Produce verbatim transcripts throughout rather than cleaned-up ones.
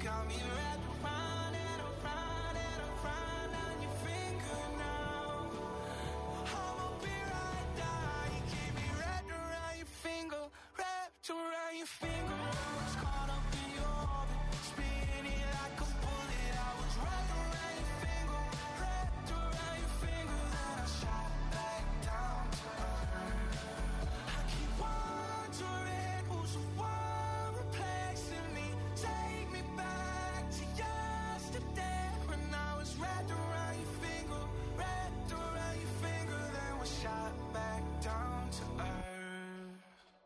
got me wrapped around and around and around on your finger now. I'ma be right there. You keep me wrapped around your finger, wrapped around your finger. I was caught up in your orbit, spinning like a bullet. I was wrapped around your finger, wrapped around your finger. Then I shot back down to earth. I keep wondering who's the one replacing me. Take me back to yesterday when I was wrapped around your finger, wrapped around your finger. Then we shot back down to earth.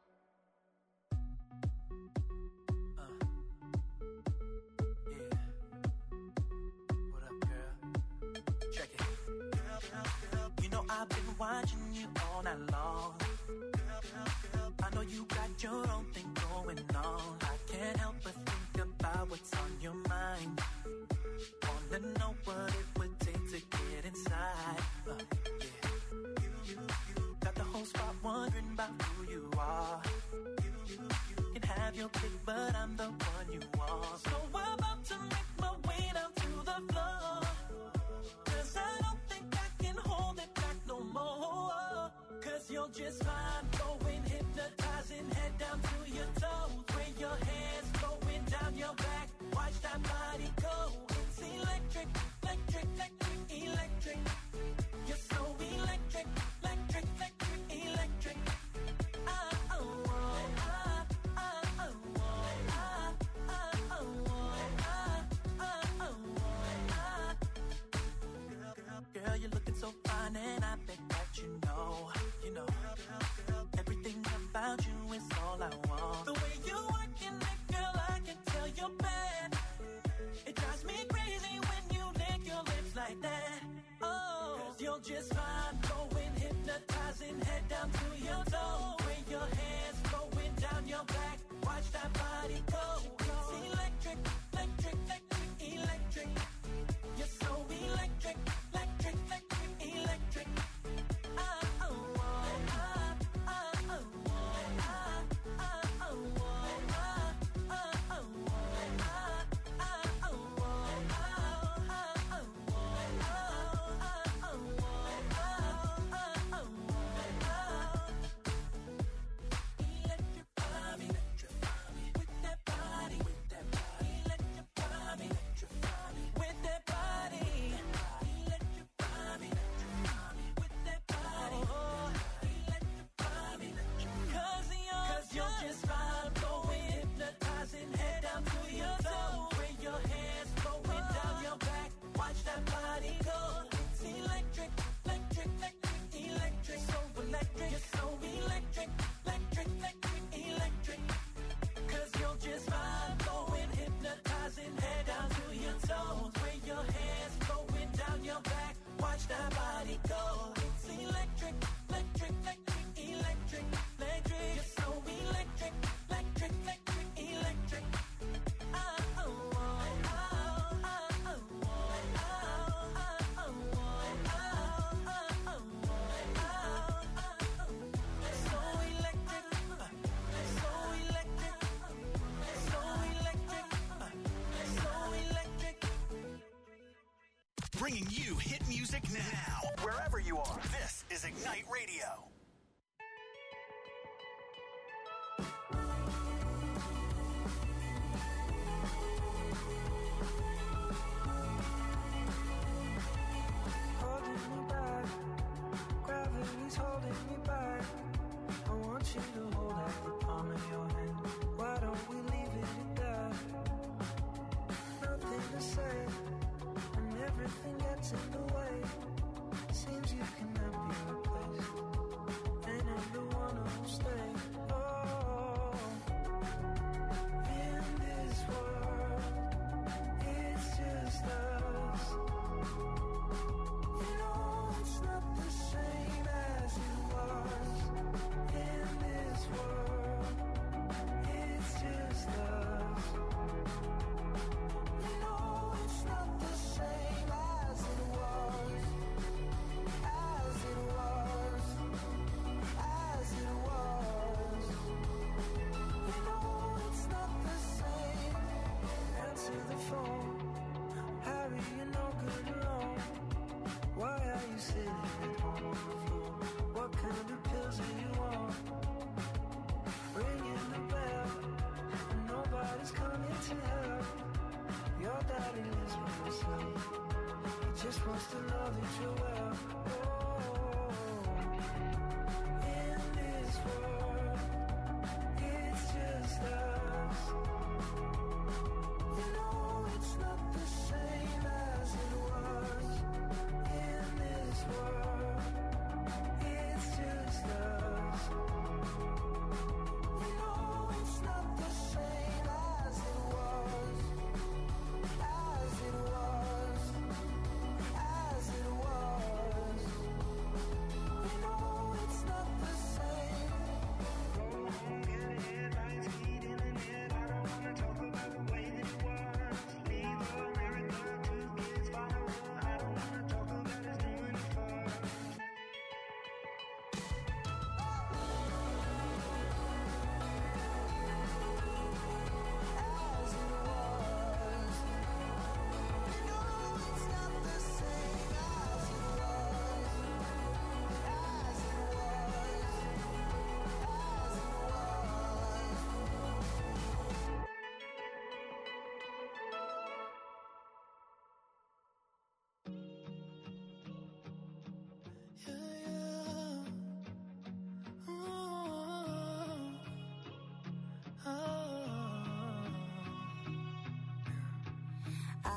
Uh, yeah. What up, girl? Check it. You know I've been watching you all night long. I know you got your own thing going on. I can't help but think about what's on your mind. Wanna know what it would take to get inside. Uh, yeah. You, you, you got the whole spot wondering about who you are. You, you, you can have your pick, but I'm the one you want. So I'm about to make my way down to the floor, 'cause I don't think I can hold it back no more. 'Cause you're just fine, going hypnotizing, head down to your toes. Where your hands going down your back, watch that body go. It's electric, electric, electric, electric. You're so electric, electric, electric, electric. Ah, oh, oh, ah, ah, oh, oh, ah, ah, oh, oh, ah, ah, oh, oh, ah. Girl, you're looking so fine and I bet that you know, you know, everything about you is all I want. The way you working it, girl, I can tell you're bad. It drives me crazy when you lick your lips like that. Oh, 'cause you're just fine, going hypnotizing, head down to your toes. Where your hands going down your back, watch that body go. It's electric, electric, electric, electric. You're so electric, electric, electric, electric. Ah, oh, oh, ah, ah, oh, oh, ah, ah, oh, oh, ah, ah, oh, oh, ah, ah, oh, oh, ah, ah, oh, oh, ah, oh, oh, ah, oh, oh. Electrify me, electrify me with that body, with that body. Electrify me, electrify me with that body. Electrify me, electrify me with that body. Electrify me, cause you're, cause you're just fine, going hypnotizing, head down to your toes. Where your hands going down your back, watch that body go. It's electric, electric, electric, electric. So electric, you're so electric, electric, electric, electric. Cause you're just fine, going hypnotizing, head down to your toes. Where your hands going down your back, watch that body go. It's electric, electric, electric, electric, electric. You're so electric, electric, electric, electric. Ah, oh, oh, ah, ah, oh, oh, ah, ah, oh, oh, ah, ah, oh, oh, ah, ah, oh. So electric, so electric, so electric, so electric. Bringing you hit music now, wherever you are. This is Ignite Radio. Holding me back, gravity's holding me back. I want you to hold out the palm of your hand. Why don't we leave it at that? Nothing to say, and everything gets in the way. Seems you cannot be replaced, and I'm the one who'll stay. Oh, in this world, it's just us. You know it's not the same as it was. In this phone. Harry, you're no good alone. Why are you sitting at home on the floor? What kind of pills do you want? Ringing the bell, and nobody's coming to help. Your daddy lives by himself. He just wants to know that you're well. Oh, in this world, it's just us. You know it's not the same as it was. In this world, it's just us. You know it's not the same as it was. As it was. As it was. You know it's not the same. Go home, get a headlines, feet in the net. I don't wanna talk about the way that it was. Leave America, two kids follow. I don't wanna talk about us doing it first. As it was. You know it's not the same as it was. As it was. As it was. Yeah, yeah. Ooh, oh. I,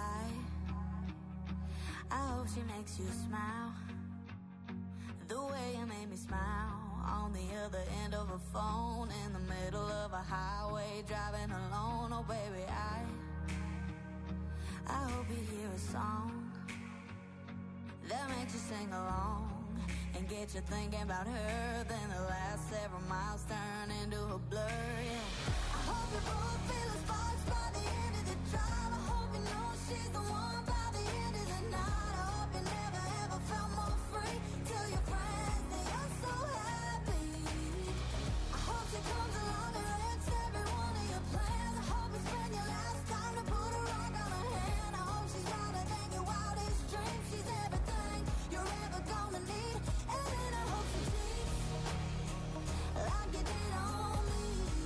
I hope she makes you smile. The way you made me smile. On the other end of a phone, in the middle of a highway, driving alone. Oh baby, I, I hope you hear a song that makes you sing along and get you thinking about her. Then the last several miles turn into a blur. Yeah. I hope you both feel the sparks by the end of the drive. I hope you know she's the one by the end of the night. I hope you never ever felt more free. Tell your friends that you're so happy. I hope she comes along and wrecks every one of your plans. I hope you spend your last time to put a rock on her hand. I hope she's wilder than your wildest dreams. She's everything you're ever gonna need. And then I hope she cheats like you did on me.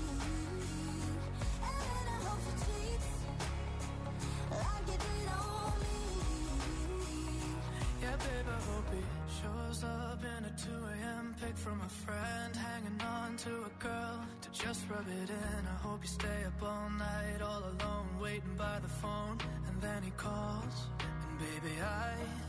And then I hope she cheats like you did on me. Yeah, babe, I hope he shows up in a two a.m. pic from a friend, hanging on to a girl to just rub it in. I hope you stay up all night, all alone, waiting by the phone, and then he calls, and baby, I,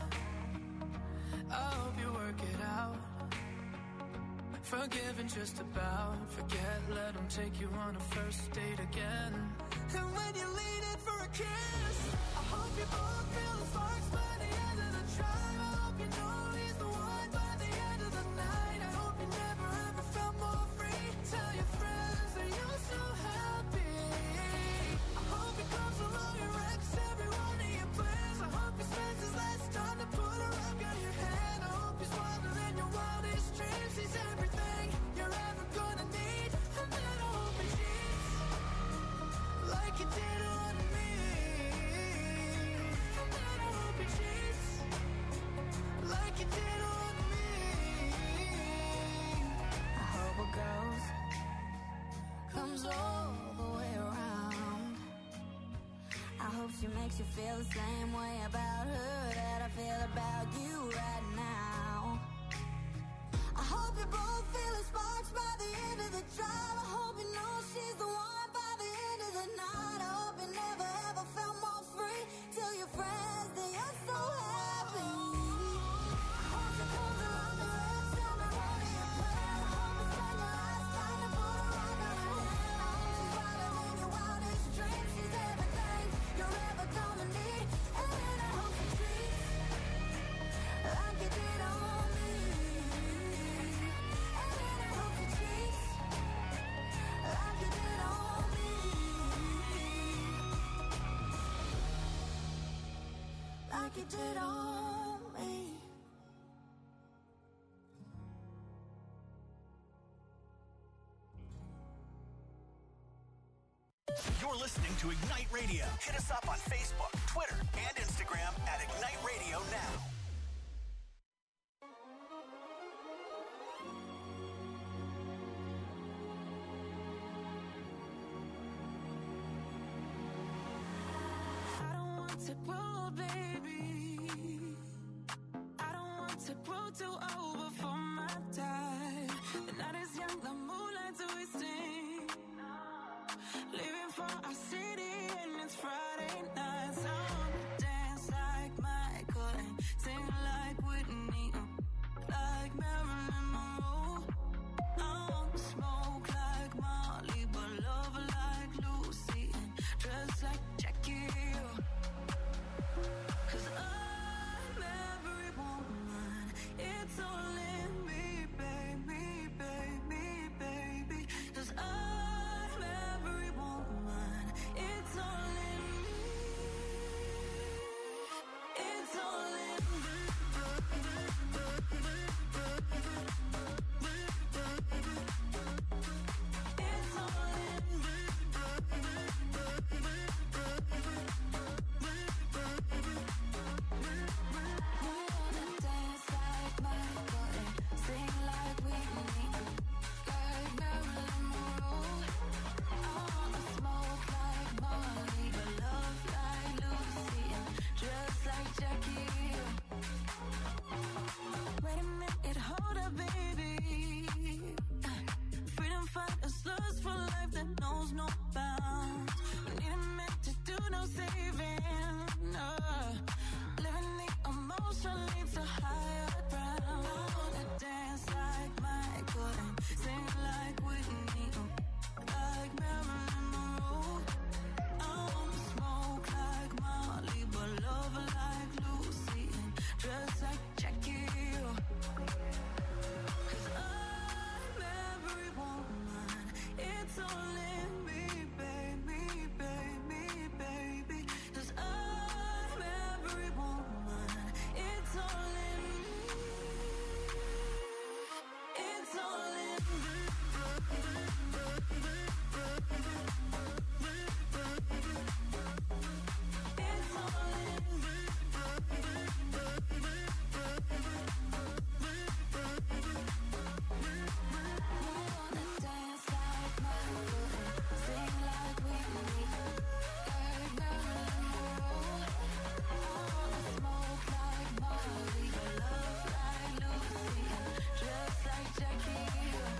I hope you work it out. Forgiven just about, forget, let him take you on a first date again. And when you lean in for a kiss, I hope you both feel the sparks by the end of the drive. I hope you know he's the one by the end of the night. I hope you never ever felt more free. Tell your friends that you're so happy. I hope he comes along and wrecks every one of your plans. I hope he spends his last time to put a rock on your hand. I hope he's wilder than your wildest dreams. He's everything you're ever gonna need. And then I hope he cheats like you did on me. And then I hope he cheats like you did on me. I hope a ghost comes all the way around. I hope she makes you feel the same way about her that I feel about you right now. I hope you both feel the sparks by the end of the drive. I hope you know she's the one by the end of the night. I hope you never ever felt more free. Tell your friends that you're so happy. I hope she comes along and wrecks every one of your plans. I hope you spend your last time to put a rock on her hand. I hope she's wilder than your wildest dreams. She's everything you're ever gonna need. And then I hope she treats like you did on me. And then I hope she treats like you did on me. Like you did on me. You're You're listening to Ignite Radio. Hit us up on Facebook, Twitter, and Instagram at Ignite Radio Now. I don't want to grow, baby. I don't want to grow too old before my time. The night is young, the moonlight's wasting. Leaving for our city and it's Friday night. So I wanna dance like Michael and sing like Whitney, like Marilyn Monroe. I wanna smoke like Molly, but love like Lucy and dress like Jackie. Cause I'm every woman, it's all in me, baby, baby, baby. Cause I'm every woman, it's all in me. It's all in me. It's all in me. I wanna dance like Michael and sing like Whitney, like Marilyn Monroe. I wanna smoke like Molly, but love like Lucy and dress like Jackie. Wait a minute, hold up, baby. Freedom fighters lust for life that knows no bounds. We need a man to do no saving. Uh, living the emotion leads to higher ground. I wanna dance like Michael and sing like Whitney, like Marilyn Monroe. I wanna smoke like Molly, but love like Lucy and dress like Jackie. Cause I'm every woman, it's all in me, baby, baby, baby. Cause I'm every woman, it's all in me. It's all in me. It's all in me. I wanna dance like Michael and sing like Whitney, like Marilyn Monroe. I wanna smoke like Molly, but love like Lucy and dress like Jackie.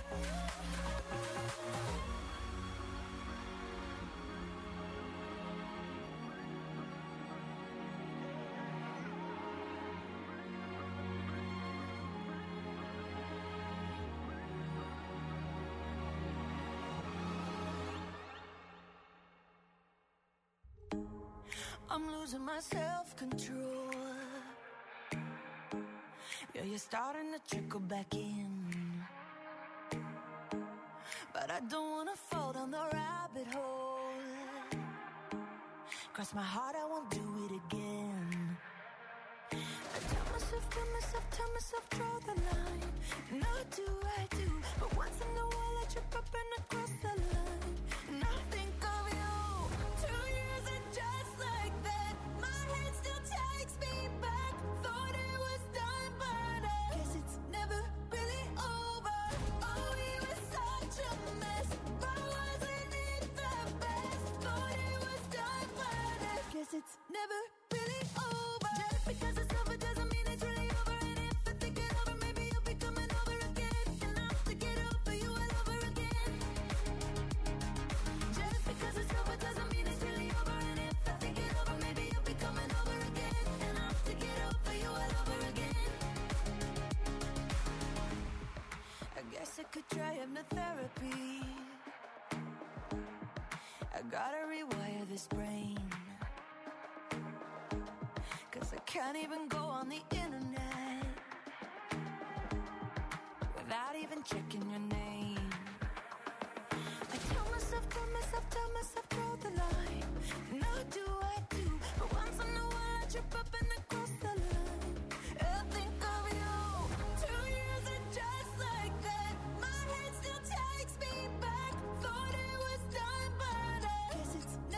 I'm losing my self-control. Yeah, you're starting to trickle back in. But I don't wanna fall down the rabbit hole. Cross my heart, I won't do it again. I tell myself, tell myself, tell myself, draw the line. And I do, I do. But once in a while I trip up and I cross the line. And I think of you. Two years and just like that, my head still takes me back. Thought it was done, but I guess it's never really over. Oh, we were such a mess, but wasn't it the best? Thought it was done, but I guess it's never really over. Just because it's over doesn't mean it's really over. And if I think it over, maybe you'll be coming over again. And I'll have to get over you all over again. Just because it's over doesn't mean it's really over. And if I think it over, maybe you'll be coming over again. And I'll have to get over you all over again. I guess I could try hypnotherapy. I gotta rewire this brain. Cause I can't even go on the internet without even checking your name. I tell myself, tell myself, tell myself, draw the line. And I do, I do. But once in a while I trip up and I cross the line. I think of you. Two years and just like that, my head still takes me back. Thought it was done, but I guess it's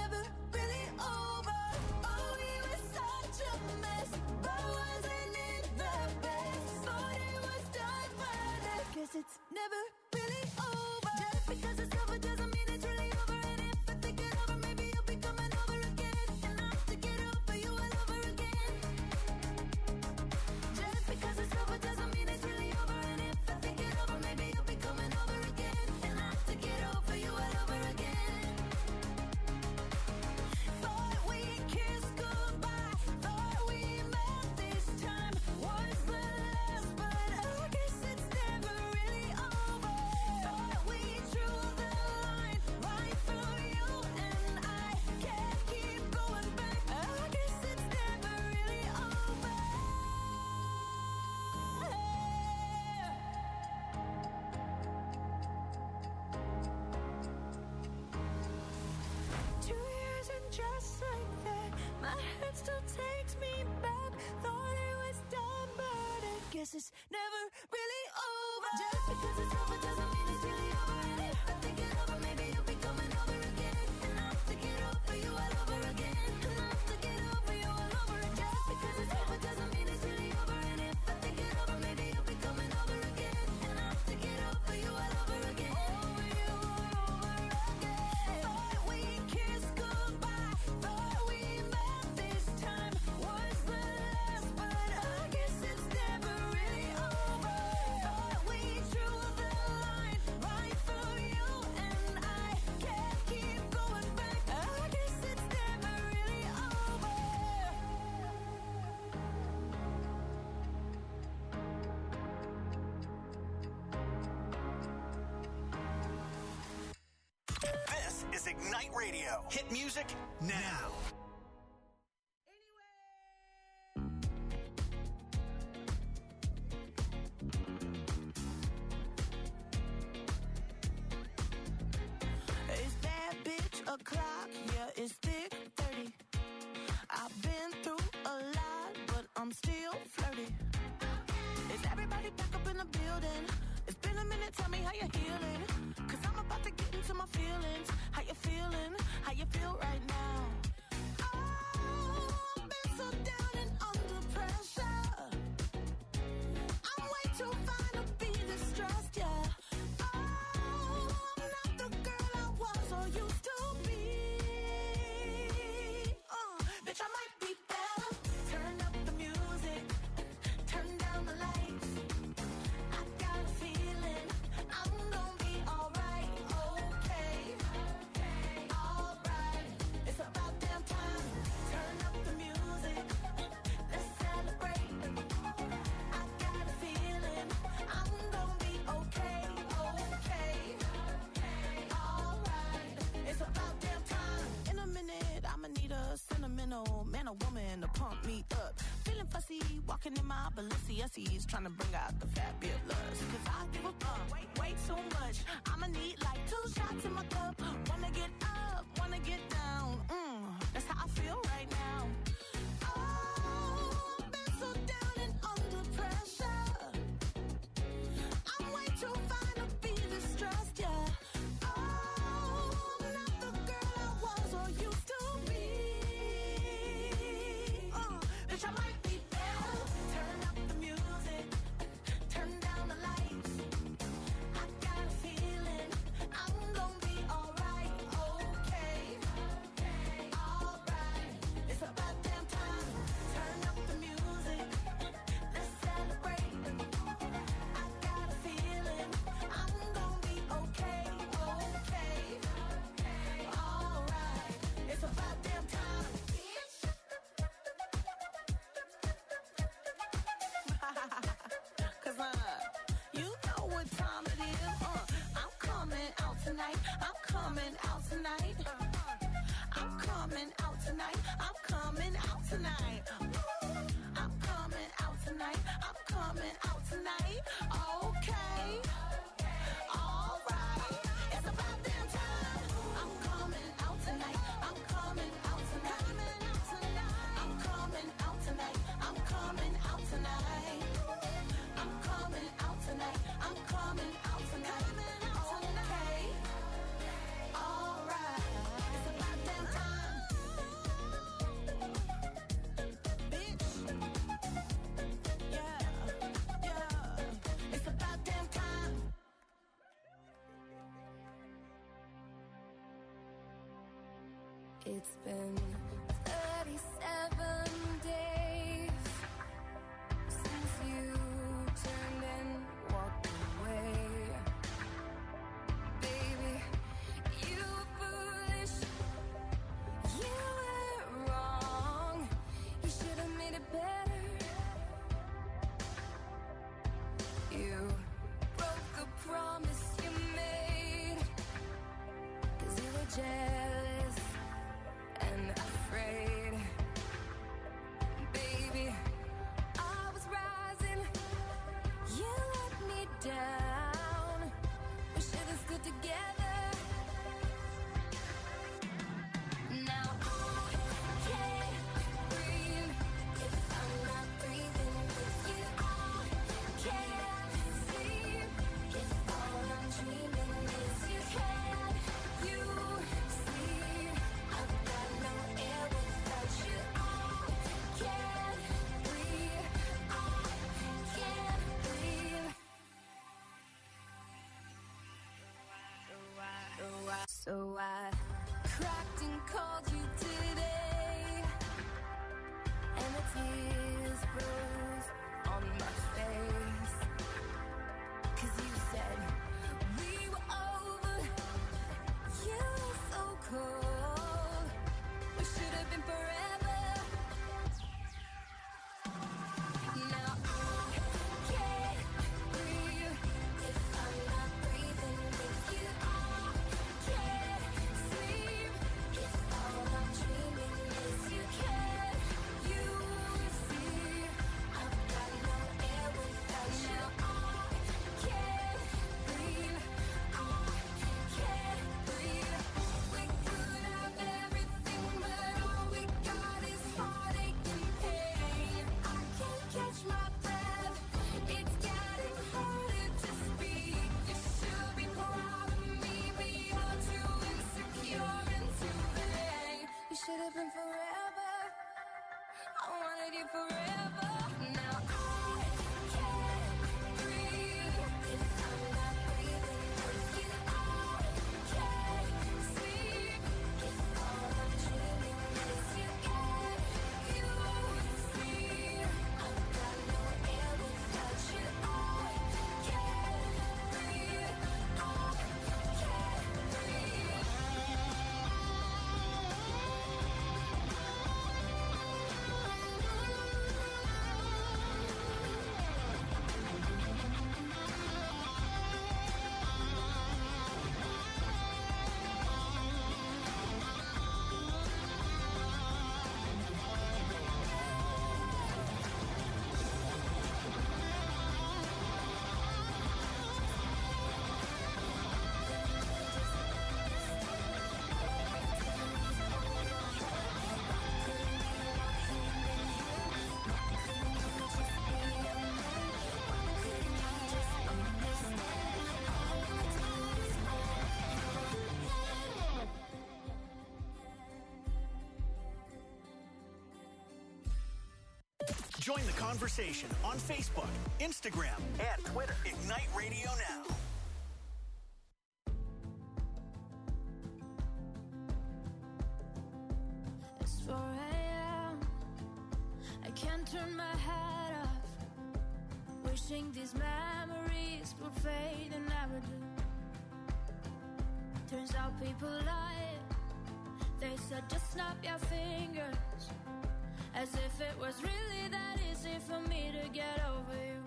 guess it's never really over. Just because it's over doesn't mean it's really over. And if I think it over, maybe you'll be coming over again. And I'll have to get over you all over again. And I'll have to get over you all over again. Just because it's over doesn't mean it's really over. And if I think it over, maybe you'll be coming over again. And I'll have to get over you all over again. Over you all over again. Thought we kissed goodbye. Thought we met this time was the last, but I guess it's never really over. Thought we drew the line right through you and I can't keep going back. I guess it's never really over. This is Ignite Radio. Hit music now. It's bad bitch o'clock, yeah, it's thick thirty. I've been through a lot, but I'm still flirty. Is everybody back up in the building? It's been a minute, tell me how you're healing. Cause I'm about to get into my feelings. How you feeling? How you feel right now? Oh, I've been so down and under pressure. I'm way too fine to be distressed, yeah. Oh, I'm not the girl I was or used to be. Uh, bitch, I might be better. Turn up the music, turn down the lights. I got a feeling I'm gonna be alright, okay, alright. It's about damn time. Turn up the music, let's celebrate. I got a feeling I'm gonna be okay, okay, alright. It's about damn time. In a minute, I'ma need a sentimental man or woman to pump me up. Feeling fussy, walking in my Balenciennes, trying to bring out the fabulous. Cause I give a fuck way, way too much. I'ma need like two shots in my cup. Wanna get up, wanna get down. Mm, that's how I feel right now. Oh, I've been so down and under pressure. I'm way too fine to be distressed, yeah. Oh, I'm not the girl I was or used to be. Uh, bitch, I might be better. Turn up the music, turn down the lights. I got a feeling I'm gonna be alright, okay, alright. It's about damn time. Turn up the music, let's celebrate. I got a feeling I'm gonna be okay, okay, alright. It's about damn time. Cause uh, you know what time it is. Uh, I'm coming out tonight. I'm coming out tonight. I'm coming out tonight. I'm coming out tonight. I'm coming out tonight. I'm coming out tonight. Okay. Alright. It's about damn time. I'm coming out tonight. I'm coming out tonight. I'm coming out tonight. I'm coming out tonight. I'm coming out tonight. I'm coming out tonight. Okay. Alright. It's about damn time. Bitch. Yeah. Yeah. It's about damn time. It's been thirty-seven days since you turned and walked away. Baby, you were foolish. You were wrong. You should have made it better. You broke a promise you made. Cause you were jealous and afraid. So I cracked and called you today, and the tears froze on my face. 'Cause you said we were over, you were so cold. We should have been forever. Now I can't breathe if I'm not breathing with you. I can't sleep if all I'm dreaming is you. Can you see I've got no air without you? I can't breathe. I can't breathe. We could have everything, but all we got is heartache and pain. I can't catch my breath. It's getting harder to speak. You should be proud of me, but you're too insecure and too vain. We should have been forever. I wanted you forever. Now I can't breathe if I'm not breathing with you. I can't sleep if all I'm dreaming is you. Can you see I've got no air without you? I can't breathe. I can't breathe. Join the conversation on Facebook, Instagram, and Twitter. Ignite Radio Now. It's four a.m. I can't turn my head off. Wishing these memories would fade and never do. Turns out people lie. They said just snap your fingers. As if it was really that easy for me to get over you.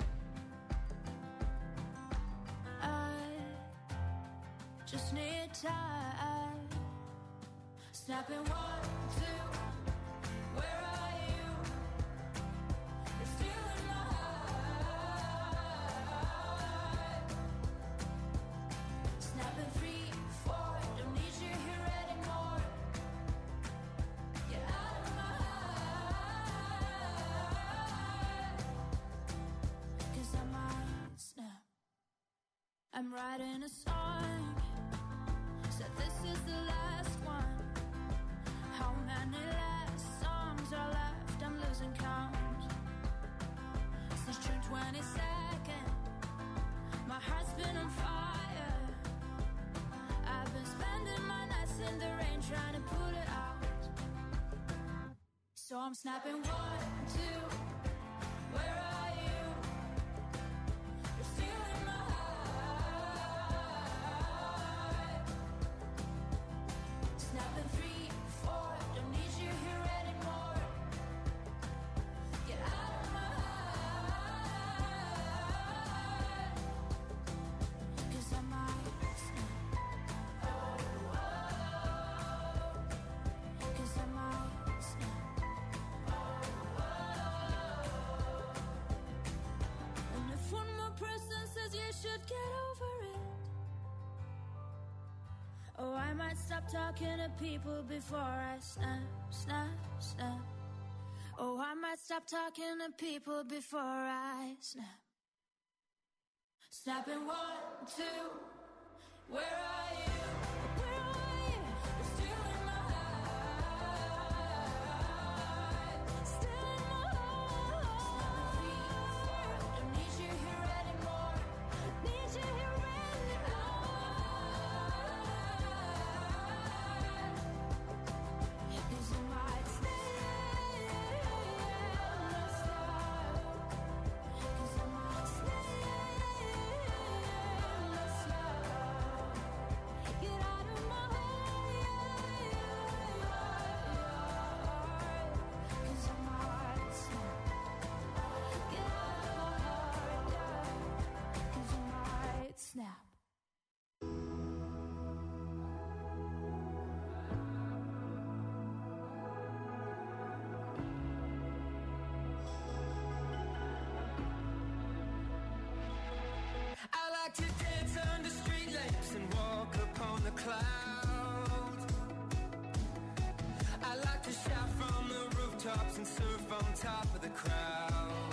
I just need time. Snapping one, two, where are you? You're still in my heart. Snapping three, four, don't need you here anymore. You're out of my heart. 'Cause I might snap. I'm writing a song. Said this is the last one. How many last songs are left? I'm losing count. Since June twenty-second, my heart's been on fire. I've been spending my nights in the rain trying to put it out. So I'm snapping one, two, where are you? You're still in my heart. Snapping three, four, don't need you here anymore. Get out of my heart. 'Cause I might snap. Oh, oh. 'Cause I might snap. Oh, oh. And if one more person says you should get over it, oh, I might stop talking to people before I snap, snap, snap. Oh, I might stop talking to people before I snap. Snapping one, two, where are you? Where are you? You're still in my heart. Still in my heart. Snapping three, four, don't need you here anymore. Need you here anymore. clouds. I like to shout from the rooftops and surf on top of the crowd.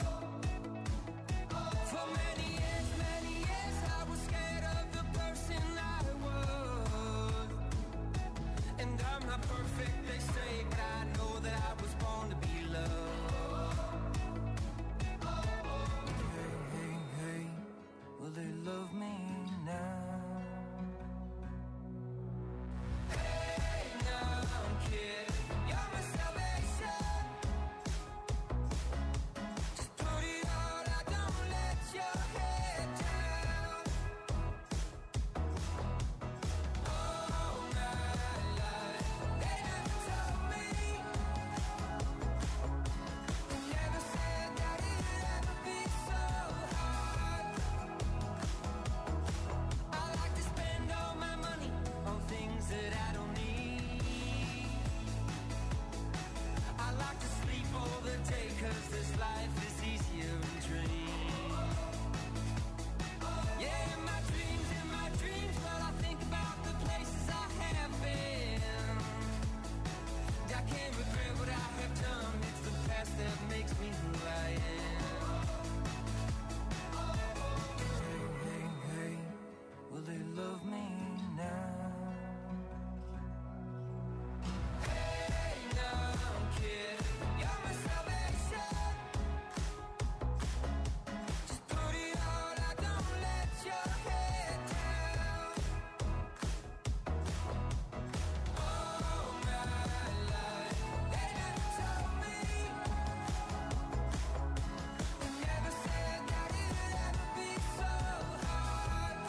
For many years, many years, I was scared of the person I was. And I'm not perfect, they say, but I know that I was born to be loved. Hey, hey, hey, will they love me now? Hey, now, kid, you're my salvation. Just put it all out, don't let your head down. All my life, they never told me, they never said that it'd ever be so hard. I like to spend all my money on things that I don't need. I like to sleep all the day, cause this life is easier in dreams. Yeah, in my dreams, in my dreams, but I think about the places I have been. I can't regret what I have done, it's the past that makes me who I am. Hey, hey, hey, will they love me now? Hey, now, kid, you're my salvation. Just put it all out, don't let your head down. All my life, they never told me, they never said that it'd ever be so hard.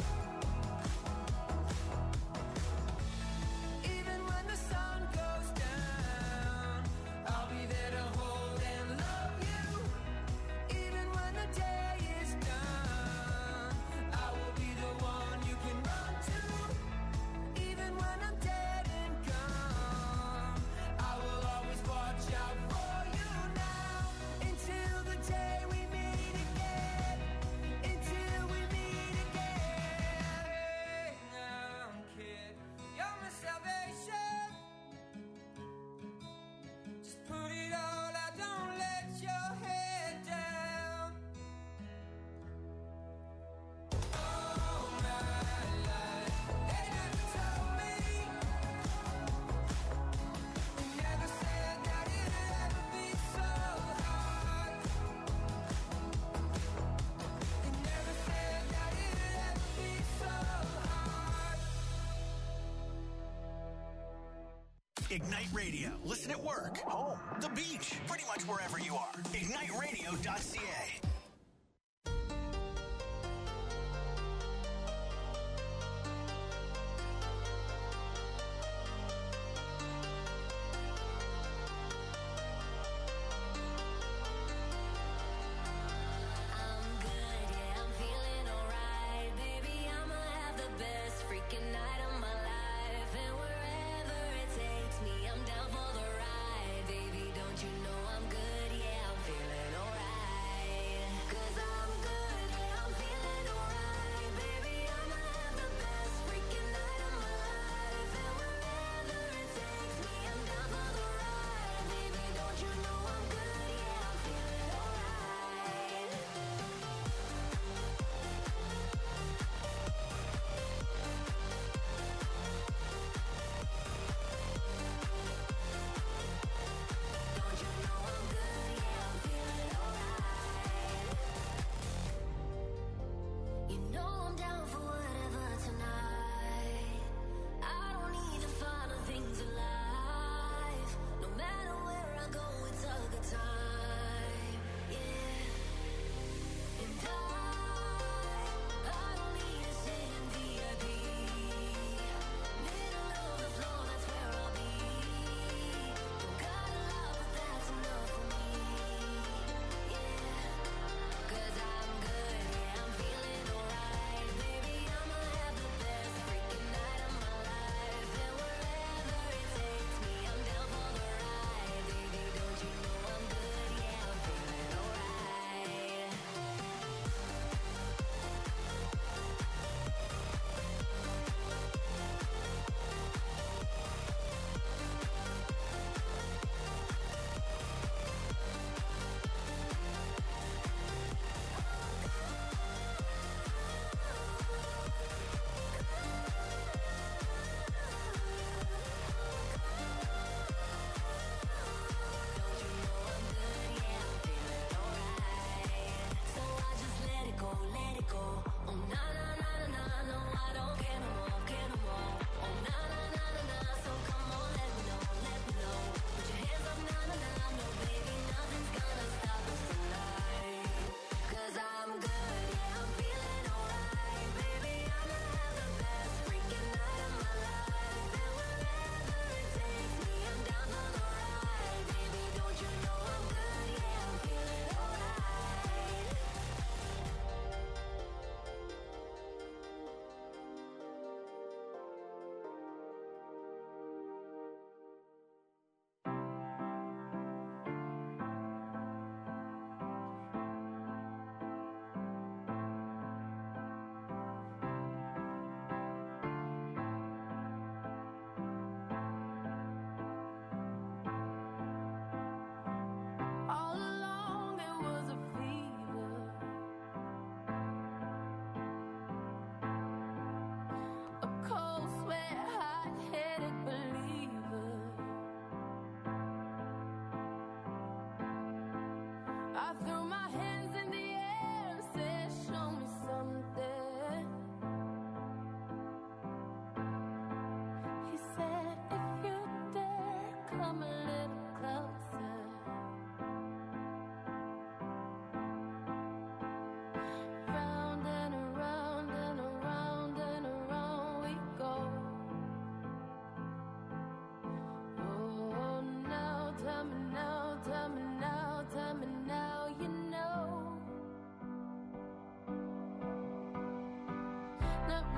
Even when the sun goes down, I'll be there to hold and love you. Even when the day is done, I will be the one you can run to. Even when I'm dead and gone, I will always watch out for you now. Until the day we meet again. Until we meet again. Hey now, kid, you're my salvation. Just put it all out, don't let your head down. All my life, they never told me, they never said that it'd ever be so hard. They never said that it'd ever be so hard. Ignite Radio. Listen at work, home, the beach, pretty much wherever you are. ignite radio dot c a. I'm good, yeah, I'm feeling alright. Baby, I'ma have the best freaking night of my life. And wherever it takes me, I'm down for the ride. Baby, don't you know I'm good, yeah, I'm feeling alright.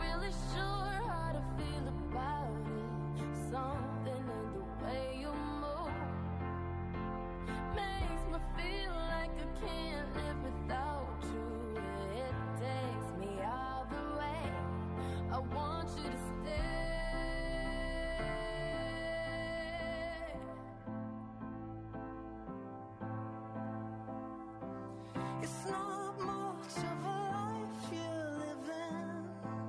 really sure how to feel about it. Something in the way you move makes me feel like I can't live without you. It takes me all the way. I want you to stay. It's not much of a life you're living.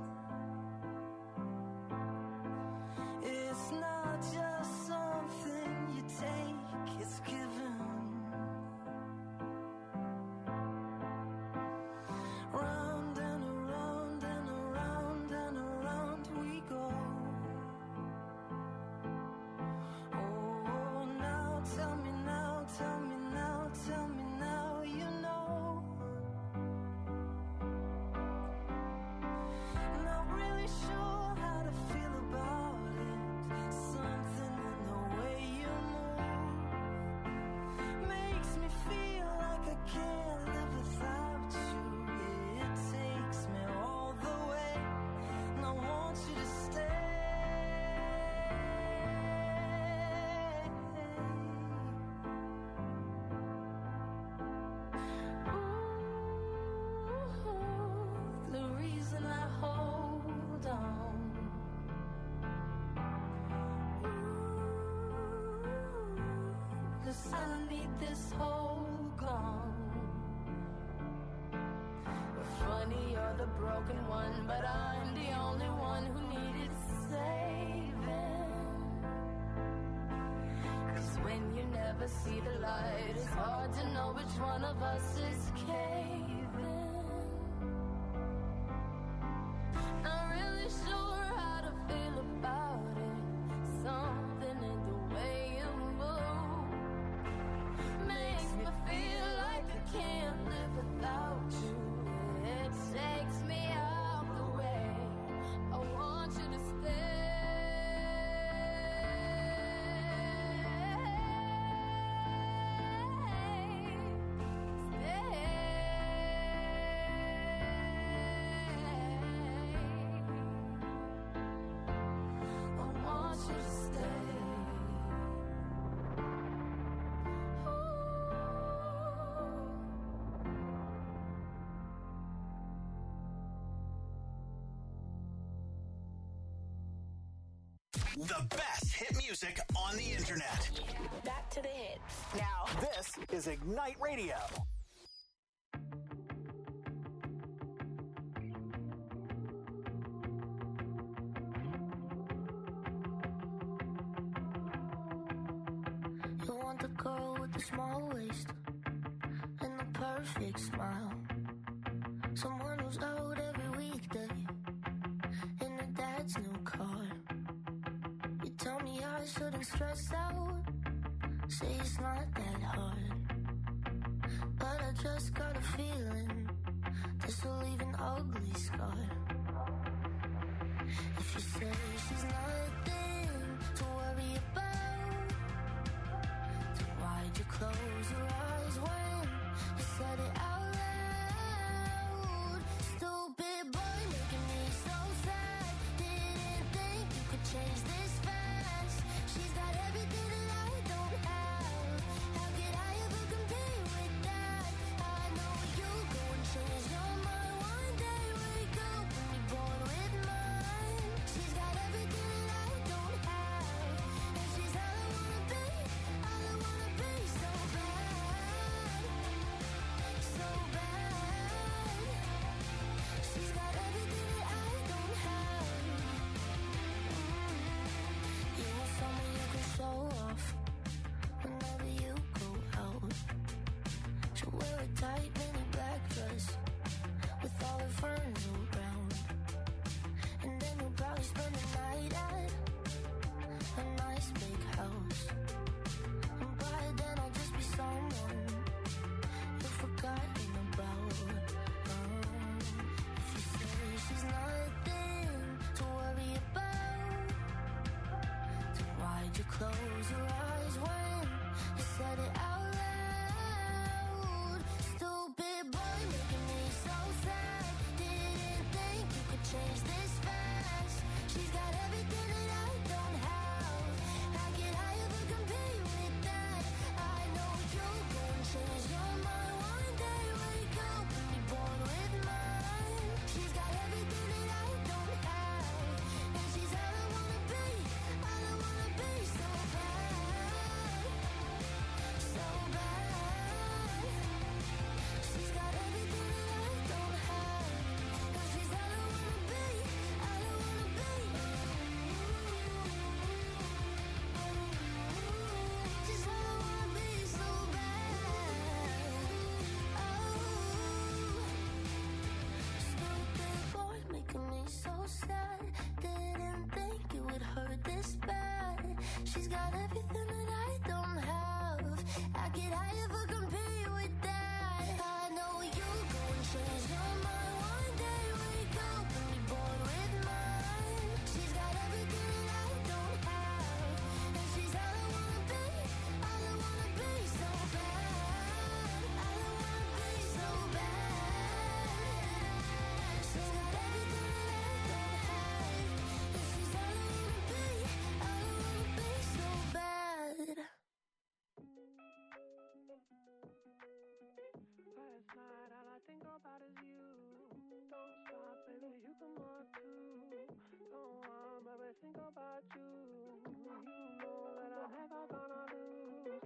It's not just something you take, it's given. Round and around and around and around we go. Oh, now tell me now, tell me now, tell me now, you know. Not really sure how to feel about it. Something in the way you move makes me feel like I can't live without you. It takes me all the way, and I want you to stay. Ooh, the reason I hold on. Ooh, 'cause I need this whole gone. Funny, you're the broken one, but I'm the only one who needed saving. 'Cause when you never see the light, it's hard to know which one of us is caving. Not really sure how to feel about it. Something in the way you move makes me feel like I can't live without you. It takes me out the way. I want you to stay. I want you to stay. The best hit music on the internet. Back to the hits. Now, this is Ignite Radio. You want the girl with the small waist and the perfect smile. Someone who's out every weekday in her dad's new car. You tell me I shouldn't stress out, say it's not that hard. But I just got a feeling this will leave an ugly scar. If you say she's nothing to worry about, then why'd you close your eyes when you said it out loud? Stupid boy making me so sad. Didn't think you could change this fast. She's got everything that I don't have. How could I ever compare with that? I know you go and change your mind one day. Wake up and be born with mine. She's got everything that I don't have, and she's all I wanna be, all I wanna be. So bad, so bad. She's got everything that I don't have. You want someone you can show off whenever you go out. She'll wear a tight mini black dress with all her friends around, and then you'll probably spend the night at a nice big house. And by then I'll just be someone you've forgotten about. Um, if you say she's nothing to worry about, then why'd you close your eyes when you said it out loud? Stupid boy making me so sad. Didn't think you could change this fast. could I ever compete with that? I know you gon' change your mind one day. Wake up and be born with mine. She's got everything that I don't have, and she's all I wanna be, all I wanna be so bad. All I wanna be so bad. She's got everything that I don't have, and she's all I wanna be, all I wanna be so bad. Last night, all I think about is you. Don't stop, baby, you can walk too. Don't want, baby, think about you. You know that I'm never gonna lose.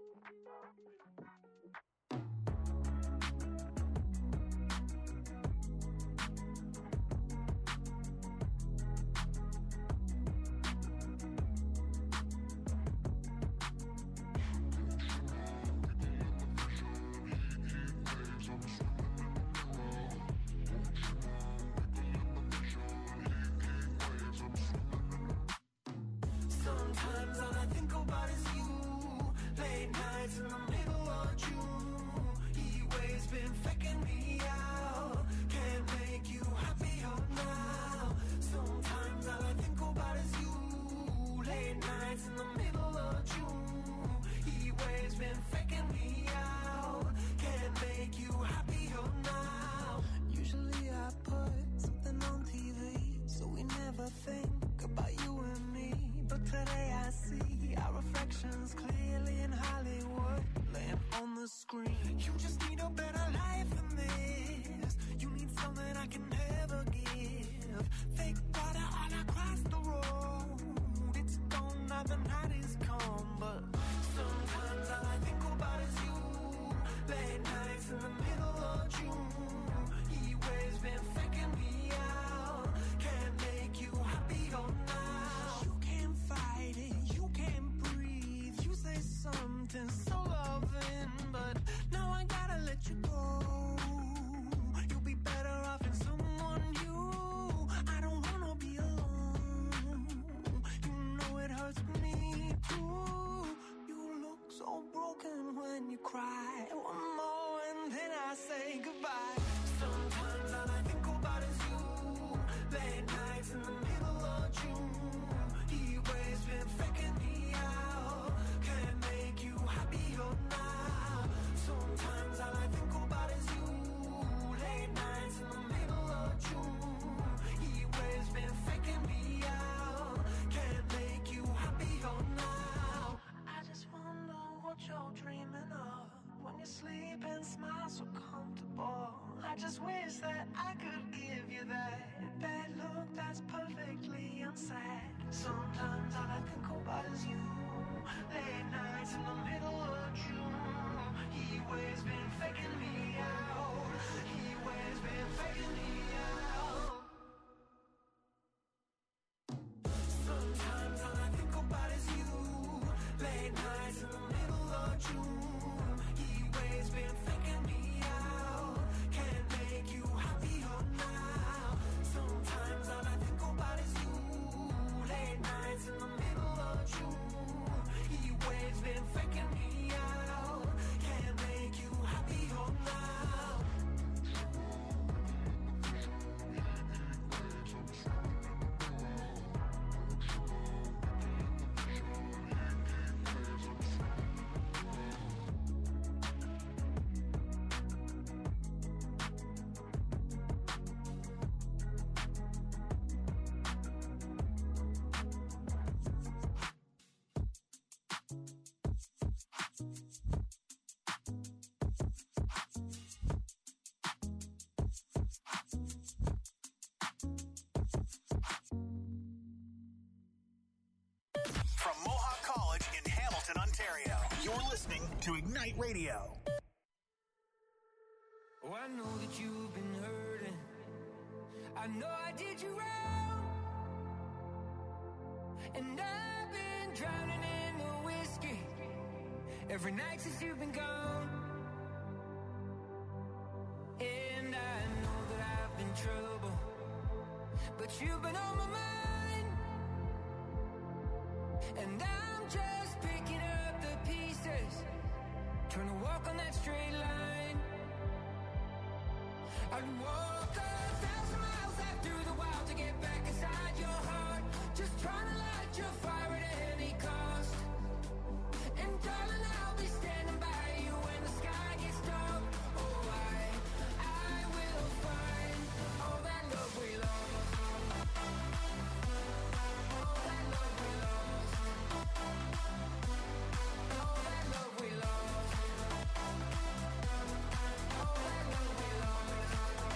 Sometimes all I think about is you. Late nights in the middle of June. He waves been faking me out. Can't make you happier now. Sometimes all I think about is you. Late nights in the middle of June. He waves been faking me out. Can't make you happier now. Usually I put something on T V, so we never think about you and me. But today I see our reflections clearly in Hollywood, laying on the screen. You just need a better life than this. You need something I can never give. Fake water all across the road. It's gone now, the night is come. But sometimes all I think about is you. Late nights in the middle of June. He waves been faking me out. Can't make you happier now. You can't fight it, you can't breathe. You say something so loving, but now I gotta let you go. You'll be better off in someone new. I don't wanna be alone. You know it hurts me too. You look so broken when you cry. One more and then I say goodbye. Sometimes all I think about is you. Late nights in the middle of June. He waves been faking me out. Can't make you happier now. Sometimes all I think about is you. Late nights in the middle of June. He waves been faking me out. Can't make you happier now. I just wonder what you're dreaming of when you sleep and smile so comfortable. I just wish that I could give you that bad look that's perfectly unsaid. Sometimes all I think about is you. Late nights in the middle of June. He waves been faking me out. He waves been faking me out. Sometimes all I think about is you. Late nights in the middle of June. He waves been faking me out. Can't make you happier now. Sometimes all I think about is you. Late nights in the middle of June. He waves been faking me out. Can't make you happier now. From Mohawk College in Hamilton, Ontario, you're listening to Ignite Radio. Oh, I know that you've been hurting. I know I did you wrong. And I've been drowning in the whiskey every night since you've been gone. And I know that I've been trouble, but you've been on my mind. And I'm just picking up the pieces trying to walk on that straight line. I'd walk a thousand miles out through the wild to get back inside your heart. Just trying to light your fire at any cost. And darling, I'll be standing by you when the sky gets dark. Oh, I, I will find all that love we lost. All that love we lost. All that love we lost. All that love we lost.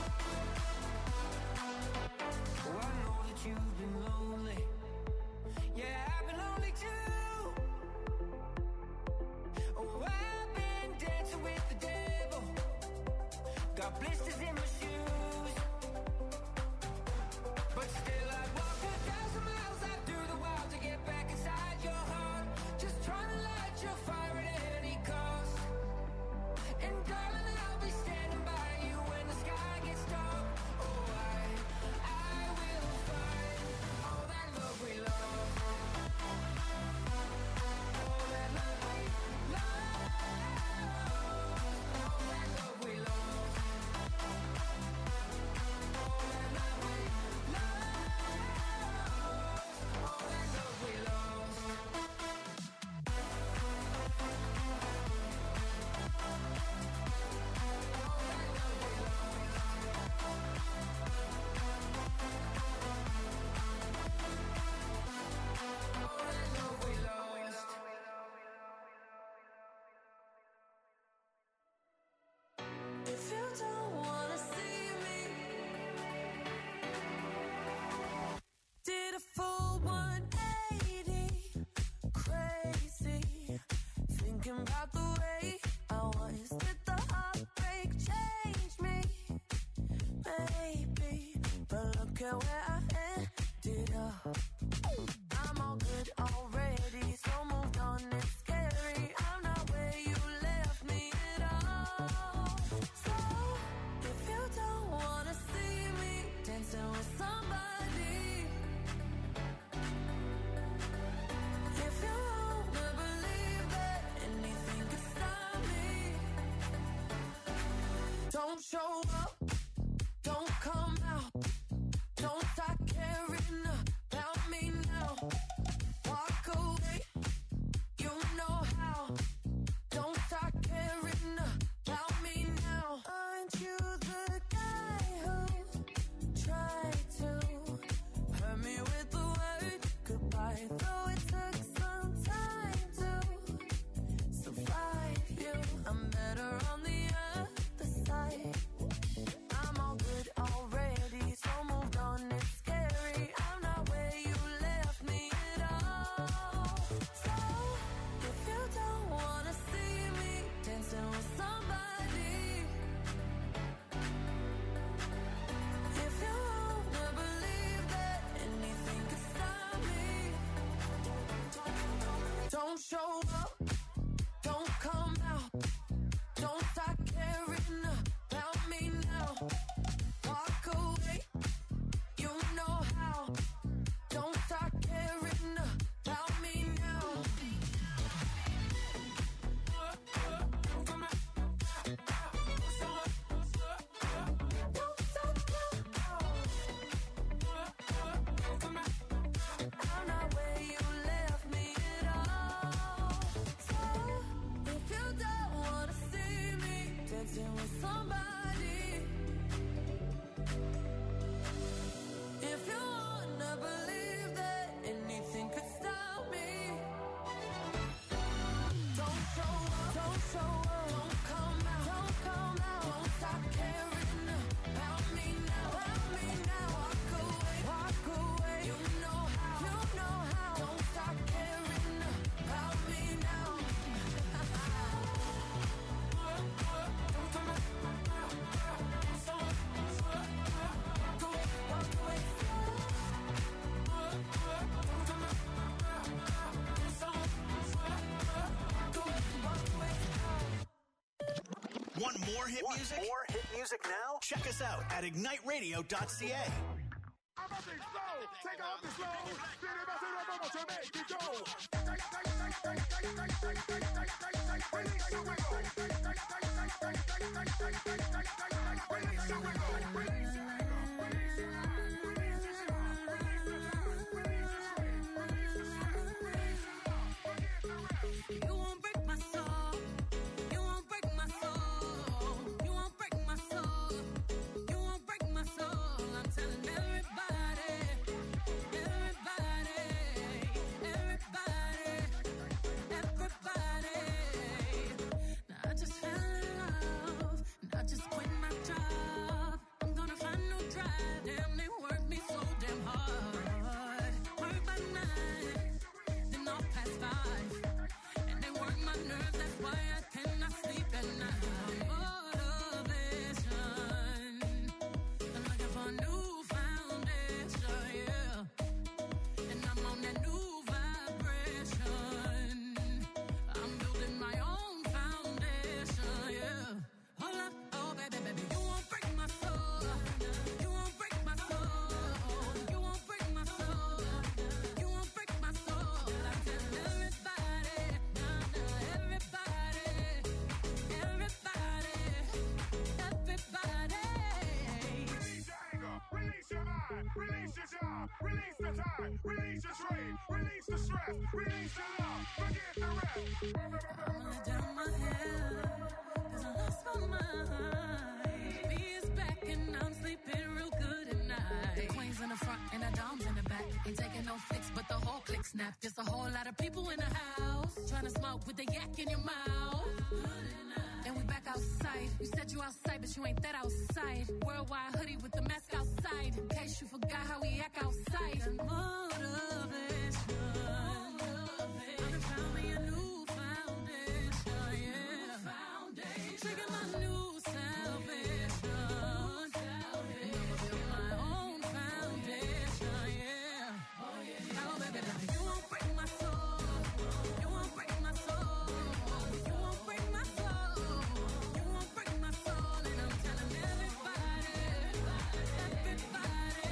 Oh, I know that you've been lonely. Yeah, I've been lonely too. Oh, I've been dancing with the devil. Got blisters in my shoes. But still I'd walk a thousand miles out through the wild to get back inside your heart. Just trying to light your fire at any cost. And darling, I'll be standing by you when the sky gets dark. Oh, I, I will find all that love we lost. All that love we lost. All that love we lost. All that love we lost. All that love we lost. All that love we lost. If you don't wanna see me, did a full one eighty, crazy, thinking about the way I was. Did the heartbreak change me? Maybe, but look at where I ended up. I'm all good already, so moved on, it's scary. I'm not where you left me at all. So, if you don't wanna see me dancing with somebody, if you wanna believe that anything could stop me, don't show up, don't come out, don't start caring about me now. Walk away, you know how. Don't start caring about me now. Aren't you the guy who tried to hurt me with the word goodbye? Though it took some time to survive you, I'm better on the other side. I'm all good already, so moved on, it's scary. I'm not where you left me at all. So, if you don't wanna see me dancing with somebody, if you wanna believe that anything could stop me, don't show up, don't come out, don't start caring about me now. Walk away, you know how. Don't start caring about me now. Don't stop now. I'm not where you left me at all. So, if you don't wanna see me dancing with somebody, if you wanna believe that anything could stop me, don't show up, don't show up, don't come out, don't come out, don't stop caring about me now, about me now. Walk away, walk away, you know how, you know how. Don't stop caring about me now. Walk away. Want more hit Want music? more hit music now? Check us out at ignite radio dot c a. I'm a big slow, take off the slow. City bus and rubber to make it go. Release the wiggle. blast. Release your love, forget the rest. I'ma let down my hair, cause I lost my mind. B is back and I'm sleeping real good at night. The queen's in the front and the dom's in the back. Ain't taking no flicks, but the whole click snap. There's a whole lot of people in the house trying to smoke with the yak in your mouth. And we back outside. You said you outside, but you ain't that outside. Worldwide hoodie with the mask outside. In case you forgot how we act outside. And motivation. I done found me a new foundation, yeah. Trigger my new salvation. And I'ma build my own foundation, yeah. Now, baby, now you won't break my soul. You won't break my soul. You won't break my soul. You won't break my soul. And I'm telling everybody, everybody,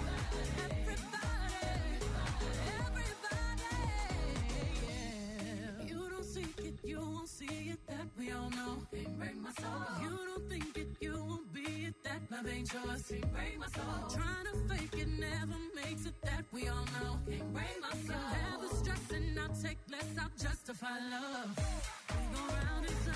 everybody, everybody, yeah. You don't seek it, you won't see it, that we all know. Can't break my soul. You don't think it, you won't be it, that love ain't yours. Can't break my soul. Trying to fake it never makes it, that we all know. Can't break my soul. Never stressing, I'll take less, I'll justify love. We go round in